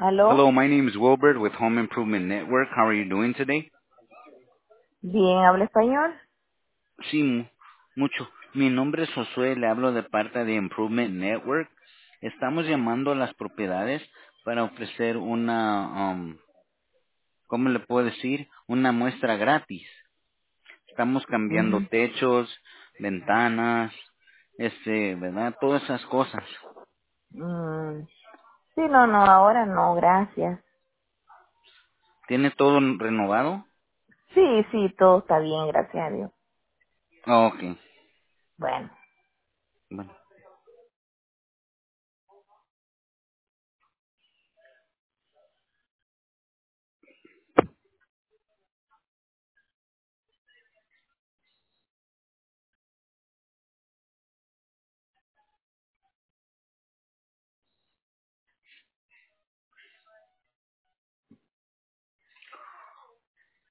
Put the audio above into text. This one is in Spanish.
¿Aló? Hello, my name is Wilbert with Home Improvement Network. How are you doing today? Bien, ¿habla español? Sí, mucho. Mi nombre es Josué, le hablo de parte de Improvement Network. Estamos llamando a las propiedades para ofrecer ¿cómo le puedo decir? Una muestra gratis. Estamos cambiando Ujú. techos, ventanas, ¿verdad? Todas esas cosas. Mm, sí, no, ahora no, gracias. ¿Tiene todo renovado? Sí, todo está bien, gracias a Dios. Oh, ok. Bueno. Bueno.